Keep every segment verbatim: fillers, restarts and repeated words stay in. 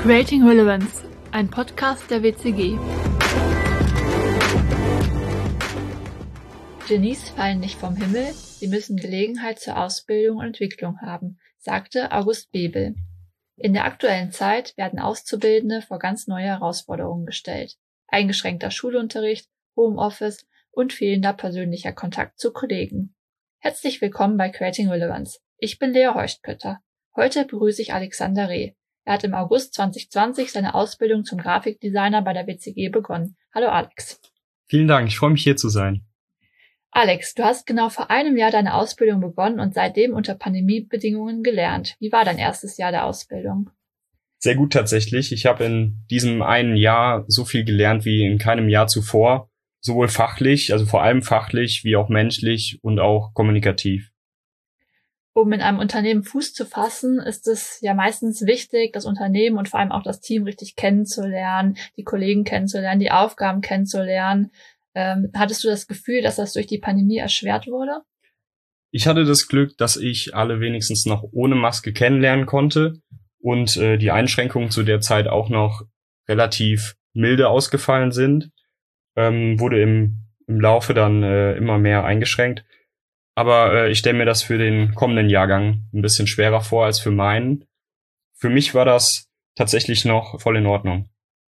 Creating Relevance, ein Podcast der W C G. Genies fallen nicht vom Himmel, sie müssen Gelegenheit zur Ausbildung und Entwicklung haben, sagte August Bebel. In der aktuellen Zeit werden Auszubildende vor ganz neue Herausforderungen gestellt. Eingeschränkter Schulunterricht, Homeoffice und fehlender persönlicher Kontakt zu Kollegen. Herzlich willkommen bei Creating Relevance. Ich bin Lea Heuchtkötter. Heute begrüße ich Alexander Reh. Er hat im August zwanzig zwanzig seine Ausbildung zum Grafikdesigner bei der W C G begonnen. Hallo Alex. Vielen Dank, ich freue mich hier zu sein. Alex, du hast genau vor einem Jahr deine Ausbildung begonnen und seitdem unter Pandemiebedingungen gelernt. Wie war dein erstes Jahr der Ausbildung? Sehr gut tatsächlich. Ich habe in diesem einen Jahr so viel gelernt wie in keinem Jahr zuvor. Sowohl fachlich, also vor allem fachlich, wie auch menschlich und auch kommunikativ. Um in einem Unternehmen Fuß zu fassen, ist es ja meistens wichtig, das Unternehmen und vor allem auch das Team richtig kennenzulernen, die Kollegen kennenzulernen, die Aufgaben kennenzulernen. Ähm, hattest du das Gefühl, dass das durch die Pandemie erschwert wurde? Ich hatte das Glück, dass ich alle wenigstens noch ohne Maske kennenlernen konnte und äh, die Einschränkungen zu der Zeit auch noch relativ milde ausgefallen sind. Ähm, wurde im, im Laufe dann äh, immer mehr eingeschränkt. Aber äh, ich stelle mir das für den kommenden Jahrgang ein bisschen schwerer vor als für meinen. Für mich war das tatsächlich noch voll in Ordnung.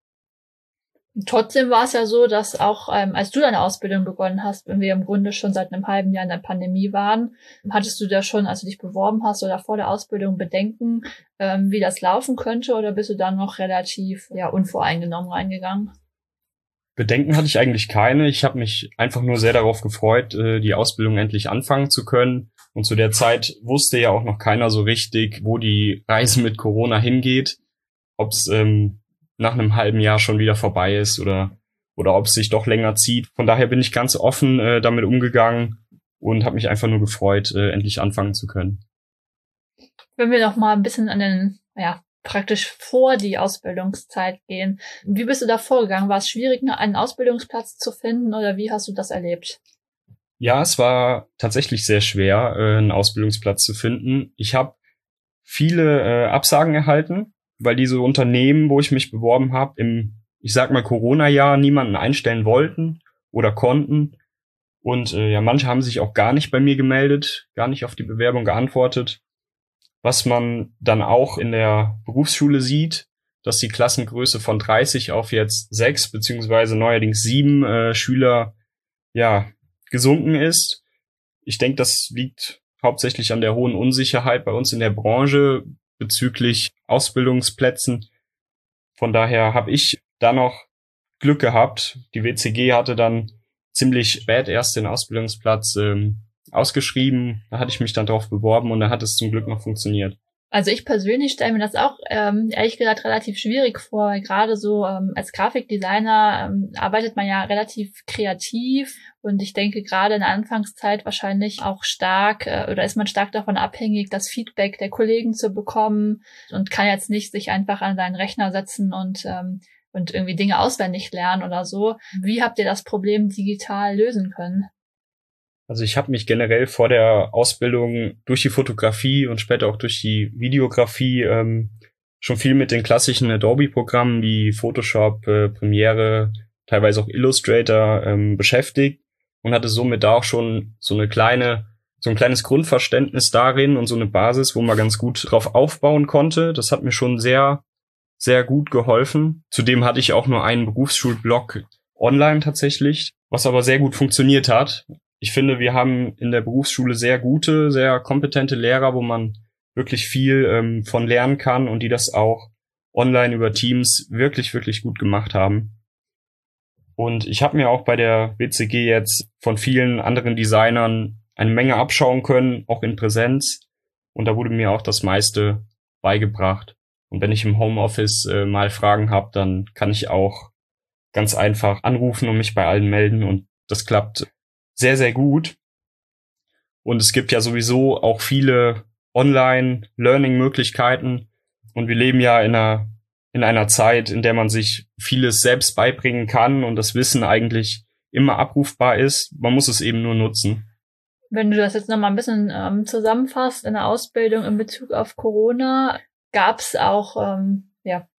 Trotzdem war es ja so, dass auch ähm, als du deine Ausbildung begonnen hast, wenn wir im Grunde schon seit einem halben Jahr in der Pandemie waren, hattest du da schon, als du dich beworben hast oder vor der Ausbildung Bedenken, ähm, wie das laufen könnte, oder bist du dann noch relativ ja unvoreingenommen reingegangen? Bedenken hatte ich eigentlich keine. Ich habe mich einfach nur sehr darauf gefreut, die Ausbildung endlich anfangen zu können. Und zu der Zeit wusste ja auch noch keiner so richtig, wo die Reise mit Corona hingeht. Ob es ähm, nach einem halben Jahr schon wieder vorbei ist oder oder ob es sich doch länger zieht. Von daher bin ich ganz offen äh, damit umgegangen und habe mich einfach nur gefreut, äh, endlich anfangen zu können. Wenn wir noch mal ein bisschen an den, ja, praktisch vor die Ausbildungszeit gehen. Wie bist du da vorgegangen? War es schwierig, einen Ausbildungsplatz zu finden, oder wie hast du das erlebt? Ja, es war tatsächlich sehr schwer, einen Ausbildungsplatz zu finden. Ich habe viele äh, Absagen erhalten, weil diese Unternehmen, wo ich mich beworben habe, im, ich sag mal, Corona-Jahr niemanden einstellen wollten oder konnten. Und äh, ja, manche haben sich auch gar nicht bei mir gemeldet, gar nicht auf die Bewerbung geantwortet. Was man dann auch in der Berufsschule sieht, dass die Klassengröße von dreißig auf jetzt sechs beziehungsweise neuerdings sieben äh, Schüler ja gesunken ist. Ich denke, das liegt hauptsächlich an der hohen Unsicherheit bei uns in der Branche bezüglich Ausbildungsplätzen. Von daher habe ich da noch Glück gehabt. Die W C G hatte dann ziemlich spät erst den Ausbildungsplatz ähm, ausgeschrieben, da hatte ich mich dann drauf beworben und da hat es zum Glück noch funktioniert. Also ich persönlich stelle mir das auch ähm, ehrlich gesagt relativ schwierig vor, weil gerade so ähm, als Grafikdesigner ähm, arbeitet man ja relativ kreativ und ich denke gerade in der Anfangszeit wahrscheinlich auch stark äh, oder ist man stark davon abhängig, das Feedback der Kollegen zu bekommen und kann jetzt nicht sich einfach an seinen Rechner setzen und ähm, und irgendwie Dinge auswendig lernen oder so. Wie habt ihr das Problem digital lösen können? Also ich habe mich generell vor der Ausbildung durch die Fotografie und später auch durch die Videografie ähm, schon viel mit den klassischen Adobe-Programmen wie Photoshop, äh, Premiere, teilweise auch Illustrator ähm, beschäftigt und hatte somit da auch schon so eine kleine, so ein kleines Grundverständnis darin und so eine Basis, wo man ganz gut drauf aufbauen konnte. Das hat mir schon sehr, sehr gut geholfen. Zudem hatte ich auch nur einen Berufsschulblog online tatsächlich, was aber sehr gut funktioniert hat. Ich finde, wir haben in der Berufsschule sehr gute, sehr kompetente Lehrer, wo man wirklich viel ähm, von lernen kann und die das auch online über Teams wirklich, wirklich gut gemacht haben. Und ich habe mir auch bei der W C G jetzt von vielen anderen Designern eine Menge abschauen können, auch in Präsenz. Und da wurde mir auch das meiste beigebracht. Und wenn ich im Homeoffice äh, mal Fragen habe, dann kann ich auch ganz einfach anrufen und mich bei allen melden. Und das klappt sehr, sehr gut. Und es gibt ja sowieso auch viele Online-Learning-Möglichkeiten. Und wir leben ja in einer, in einer Zeit, in der man sich vieles selbst beibringen kann und das Wissen eigentlich immer abrufbar ist. Man muss es eben nur nutzen. Wenn du das jetzt nochmal ein bisschen ähm, zusammenfasst in der Ausbildung in Bezug auf Corona, gab es auch ähm, ja,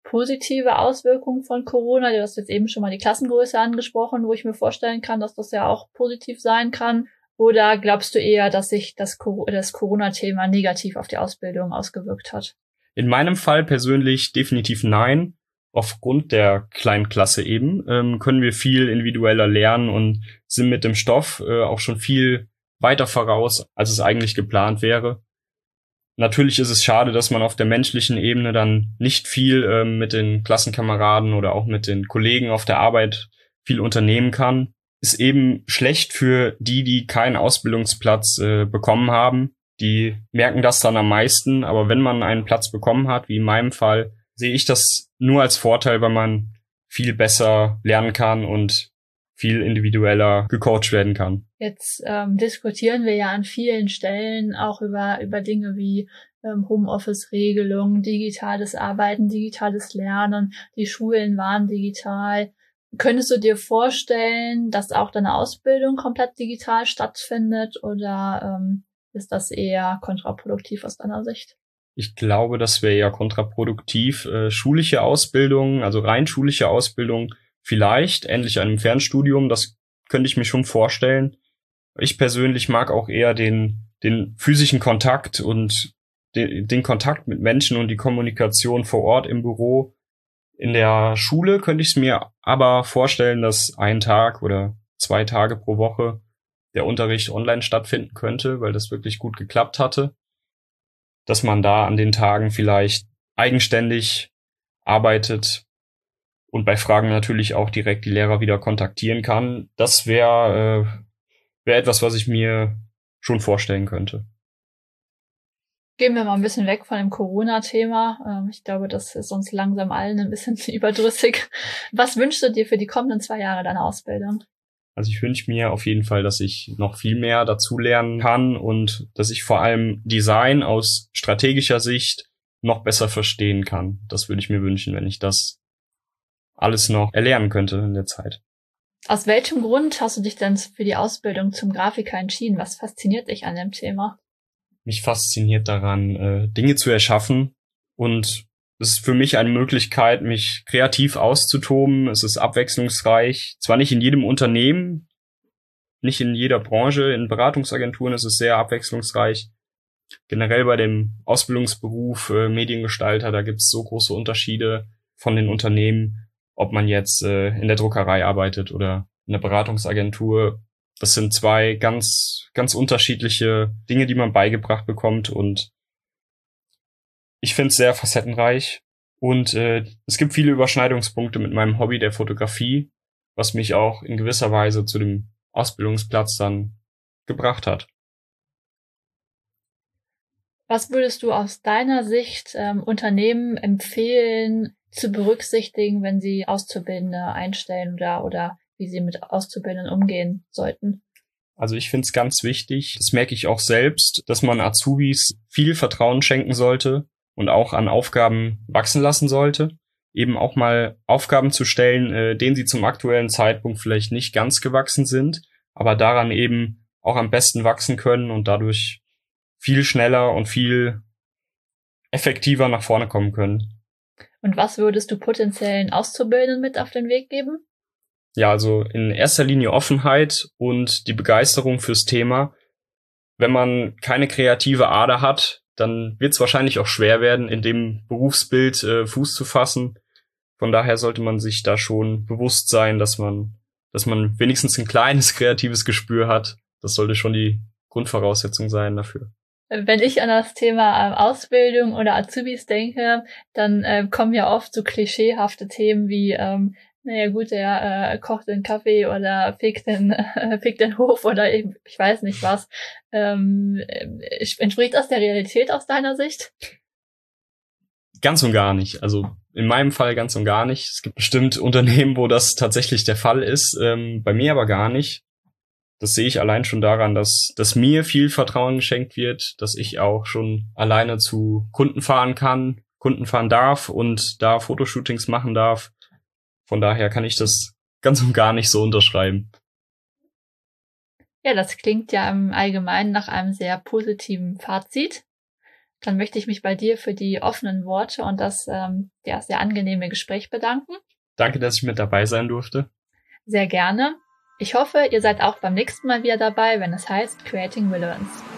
positive Auswirkungen von Corona? Du hast jetzt eben schon mal die Klassengröße angesprochen, wo ich mir vorstellen kann, dass das ja auch positiv sein kann. Oder glaubst du eher, dass sich das, das Corona-Thema negativ auf die Ausbildung ausgewirkt hat? In meinem Fall persönlich definitiv nein. Aufgrund der kleinen Klasse eben ähm, können wir viel individueller lernen und sind mit dem Stoff äh, auch schon viel weiter voraus, als es eigentlich geplant wäre. Natürlich ist es schade, dass man auf der menschlichen Ebene dann nicht viel ähm, mit den Klassenkameraden oder auch mit den Kollegen auf der Arbeit viel unternehmen kann. Ist eben schlecht für die, die keinen Ausbildungsplatz äh, bekommen haben. Die merken das dann am meisten. Aber wenn man einen Platz bekommen hat, wie in meinem Fall, sehe ich das nur als Vorteil, weil man viel besser lernen kann und viel individueller gecoacht werden kann. Jetzt ähm, diskutieren wir ja an vielen Stellen auch über über Dinge wie ähm, Homeoffice-Regelungen, digitales Arbeiten, digitales Lernen. Die Schulen waren digital. Könntest du dir vorstellen, dass auch deine Ausbildung komplett digital stattfindet oder ähm, ist das eher kontraproduktiv aus deiner Sicht? Ich glaube, das wäre eher kontraproduktiv. Äh, schulische Ausbildung, also rein schulische Ausbildung, vielleicht, ähnlich einem Fernstudium, das könnte ich mir schon vorstellen. Ich persönlich mag auch eher den, den physischen Kontakt und den, den Kontakt mit Menschen und die Kommunikation vor Ort im Büro. In der Schule könnte ich es mir aber vorstellen, dass ein Tag oder zwei Tage pro Woche der Unterricht online stattfinden könnte, weil das wirklich gut geklappt hatte. Dass man da an den Tagen vielleicht eigenständig arbeitet und bei Fragen natürlich auch direkt die Lehrer wieder kontaktieren kann. Das wäre äh, wäre etwas, was ich mir schon vorstellen könnte. Gehen wir mal ein bisschen weg von dem Corona-Thema. Ähm, ich glaube, das ist uns langsam allen ein bisschen überdrüssig. Was wünschst du dir für die kommenden zwei Jahre deiner Ausbildung? Also ich wünsche mir auf jeden Fall, dass ich noch viel mehr dazu lernen kann und dass ich vor allem Design aus strategischer Sicht noch besser verstehen kann. Das würde ich mir wünschen, wenn ich das alles noch erlernen könnte in der Zeit. Aus welchem Grund hast du dich denn für die Ausbildung zum Grafiker entschieden? Was fasziniert dich an dem Thema? Mich fasziniert daran, äh, Dinge zu erschaffen, und es ist für mich eine Möglichkeit, mich kreativ auszutoben. Es ist abwechslungsreich. Zwar nicht in jedem Unternehmen, nicht in jeder Branche. In Beratungsagenturen ist es sehr abwechslungsreich. Generell bei dem Ausbildungsberuf äh, Mediengestalter, da gibt es so große Unterschiede von den Unternehmen, ob man jetzt äh, in der Druckerei arbeitet oder in der Beratungsagentur. Das sind zwei ganz, ganz unterschiedliche Dinge, die man beigebracht bekommt, und ich finde es sehr facettenreich, und äh, es gibt viele Überschneidungspunkte mit meinem Hobby der Fotografie, was mich auch in gewisser Weise zu dem Ausbildungsplatz dann gebracht hat. Was würdest du aus deiner Sicht ähm, Unternehmen empfehlen zu berücksichtigen, wenn sie Auszubildende einstellen oder oder wie sie mit Auszubildenden umgehen sollten? Also ich finde es ganz wichtig, das merke ich auch selbst, dass man Azubis viel Vertrauen schenken sollte und auch an Aufgaben wachsen lassen sollte. Eben auch mal Aufgaben zu stellen, äh, denen sie zum aktuellen Zeitpunkt vielleicht nicht ganz gewachsen sind, aber daran eben auch am besten wachsen können und dadurch viel schneller und viel effektiver nach vorne kommen können. Und was würdest du potenziellen Auszubildenden mit auf den Weg geben? Ja, also in erster Linie Offenheit und die Begeisterung fürs Thema. Wenn man keine kreative Ader hat, dann wird es wahrscheinlich auch schwer werden, in dem Berufsbild äh, Fuß zu fassen. Von daher sollte man sich da schon bewusst sein, dass man, dass man wenigstens ein kleines kreatives Gespür hat. Das sollte schon die Grundvoraussetzung sein dafür. Wenn ich an das Thema äh, Ausbildung oder Azubis denke, dann äh, kommen ja oft so klischeehafte Themen wie, ähm, naja gut, der äh, kocht den Kaffee oder fegt den, äh, fegt den Hof oder ich, ich weiß nicht was. Ähm, entspricht das der Realität aus deiner Sicht? Ganz und gar nicht. Also in meinem Fall ganz und gar nicht. Es gibt bestimmt Unternehmen, wo das tatsächlich der Fall ist, ähm, bei mir aber gar nicht. Das sehe ich allein schon daran, dass, dass mir viel Vertrauen geschenkt wird, dass ich auch schon alleine zu Kunden fahren kann, Kunden fahren darf und da Fotoshootings machen darf. Von daher kann ich das ganz und gar nicht so unterschreiben. Ja, das klingt ja im Allgemeinen nach einem sehr positiven Fazit. Dann möchte ich mich bei dir für die offenen Worte und das ähm, ja, sehr angenehme Gespräch bedanken. Danke, dass ich mit dabei sein durfte. Sehr gerne. Ich hoffe, ihr seid auch beim nächsten Mal wieder dabei, wenn es heißt Creating Relevance.